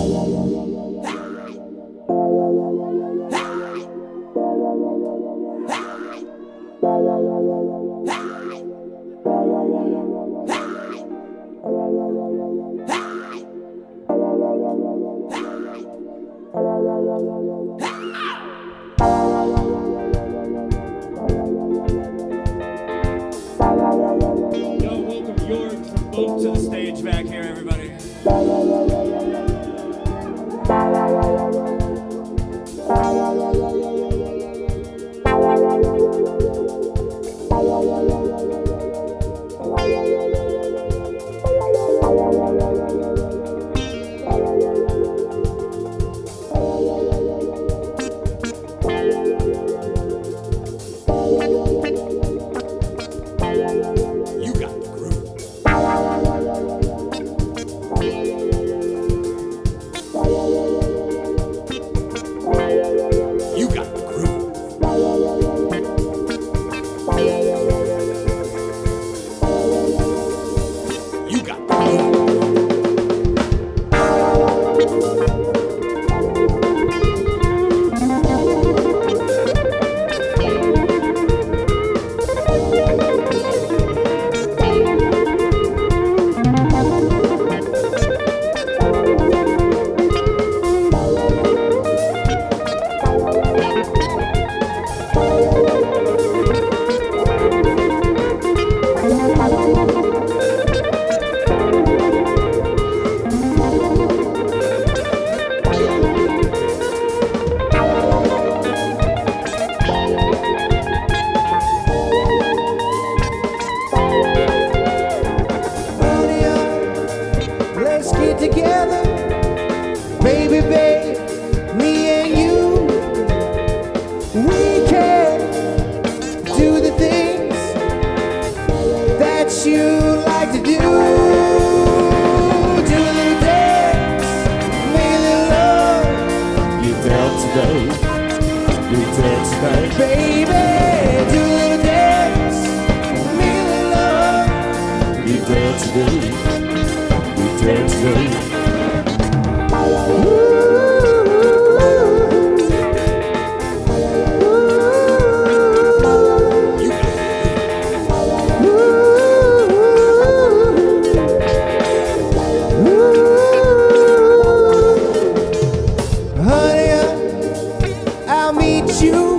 Move to the stage back here, everybody. Together, baby, babe, me and you, we can do the things that you like to do. Do a little dance, make a little love. You dance today, you dance today, baby. Do a little dance, make a little love. You dance today, you dance today. Honey, I'll meet you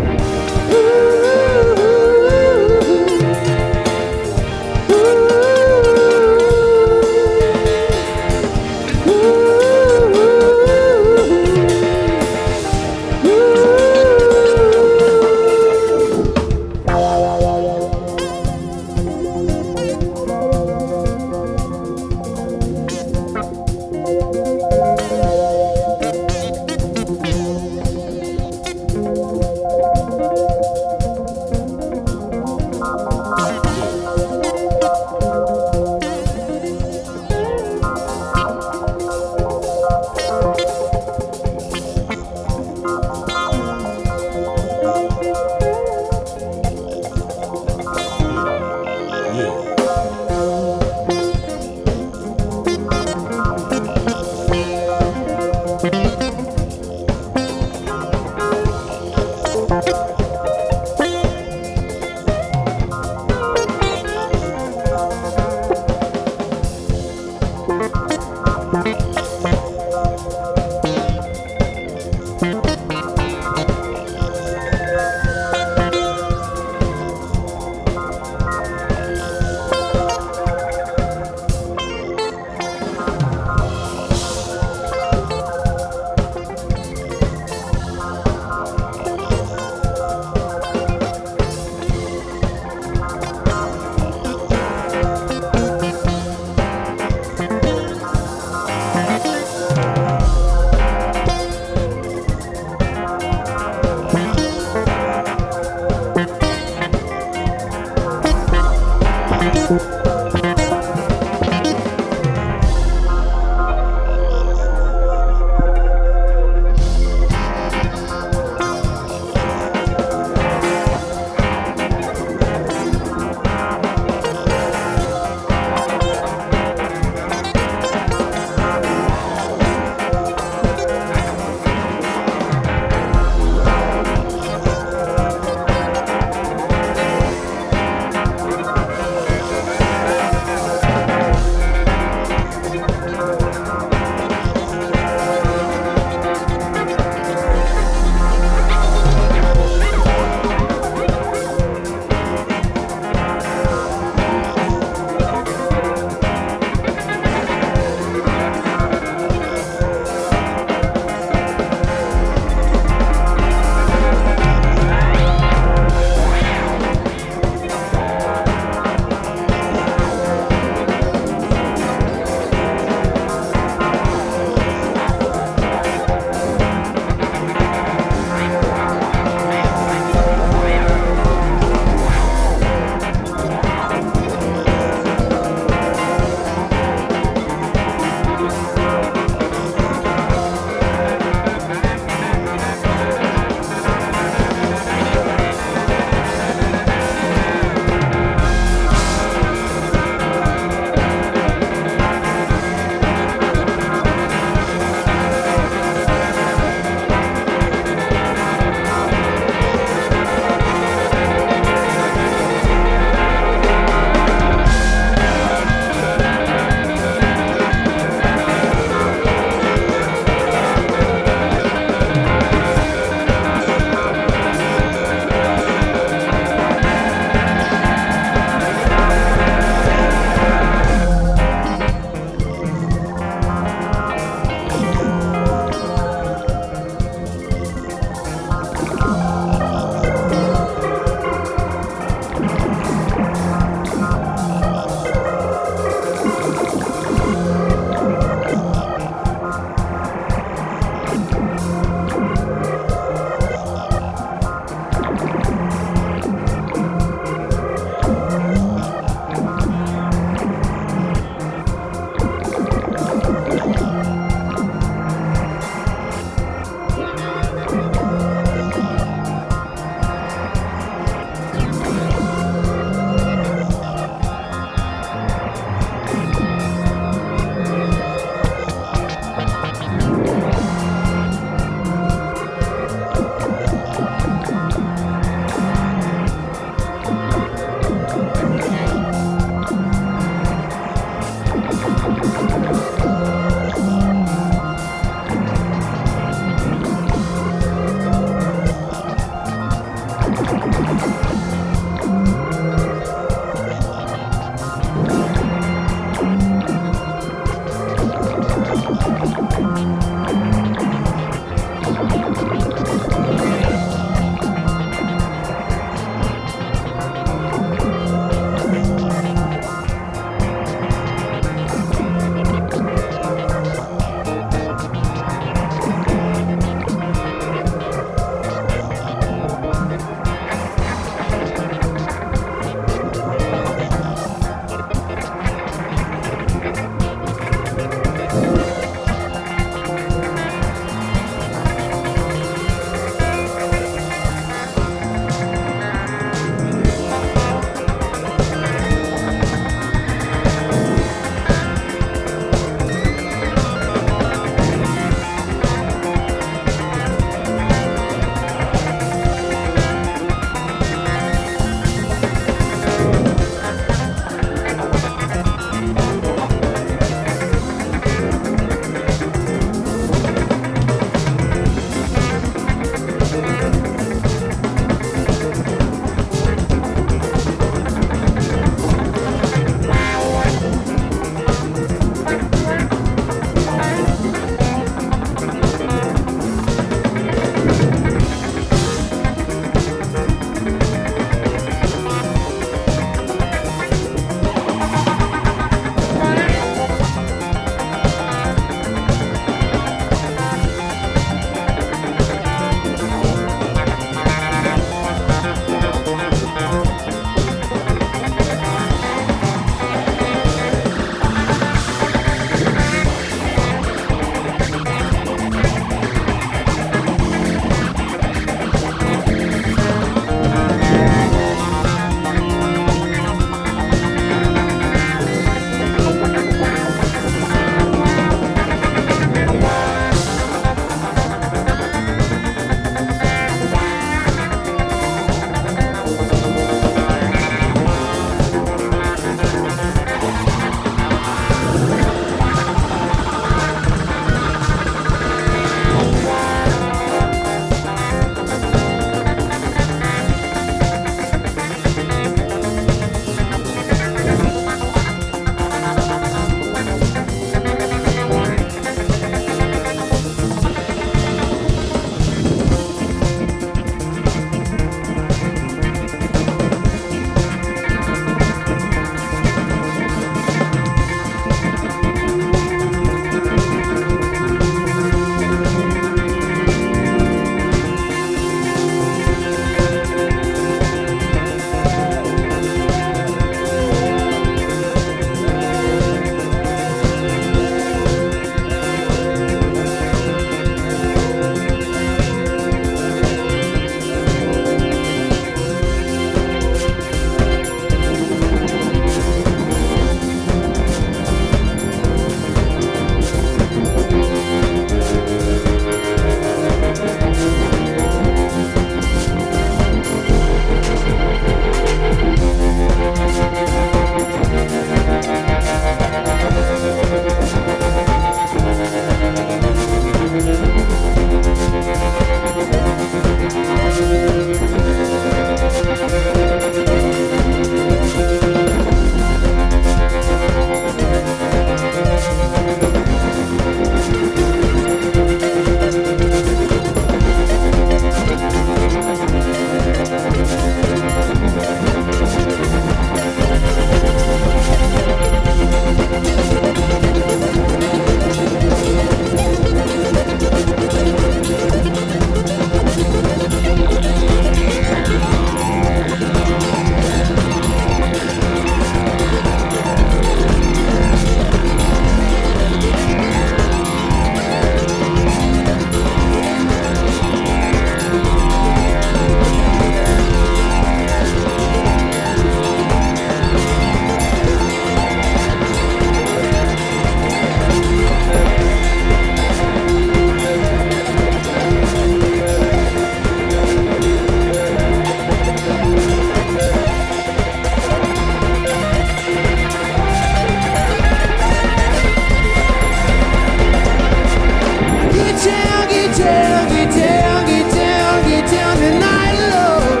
down, get down, get down, get down tonight, Lord.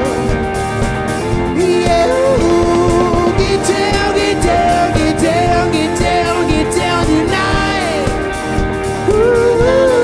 Yeah, ooh, get down, get down, get down, get down, get down tonight. Ooh,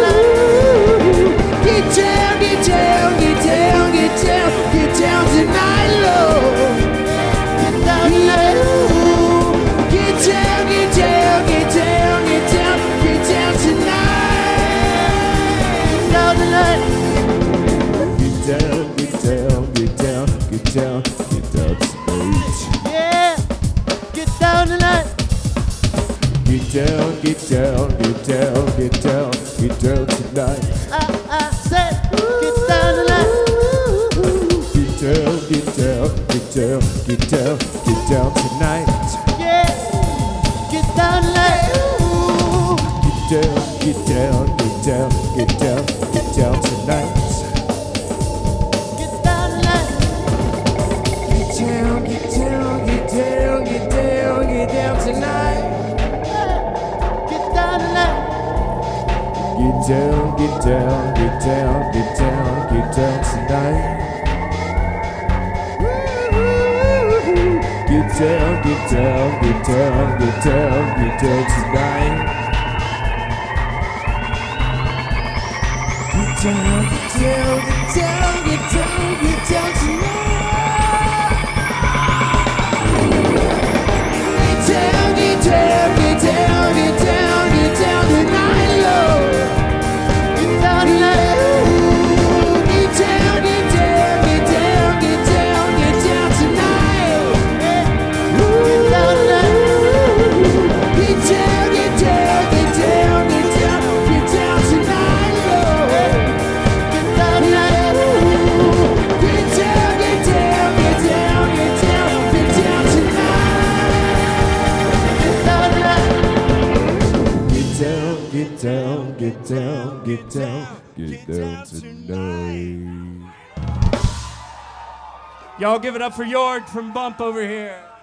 get down, get down, get down, get down, get down tonight, Lord. Get down tonight. Get down, get down, get down, get down, get down tonight. Get down tonight. Get down, get down, get down, get down, get down tonight. Yeah, get down tonight. Get down, get down, get down, get down, get down tonight. I said, get down tonight. Get down, get down, get down, get down, get down tonight. Yeah, get down tonight. Get down, get down, get down, get down, get down tonight. Get down tonight. Get down, get down, get down, get down, get down tonight. Get down tonight. Get down, get down, get down, get down, get down tonight. Get down, get down, get down, get down, get down tonight. Get down, get down, get down, get down, get down tonight. Get down, get down, get down, get down, get down tonight, Lord. Get down tonight. Get down, get down, get down, get down, get down tonight. Get down tonight. Get down, get down, get down, get down, get down tonight, Lord. Get down tonight. Get down, get down, get down, get down, get down tonight. Get down tonight. Get down, get down, get down, get down, get down tonight. Y'all give it up for Yord from Bump over here.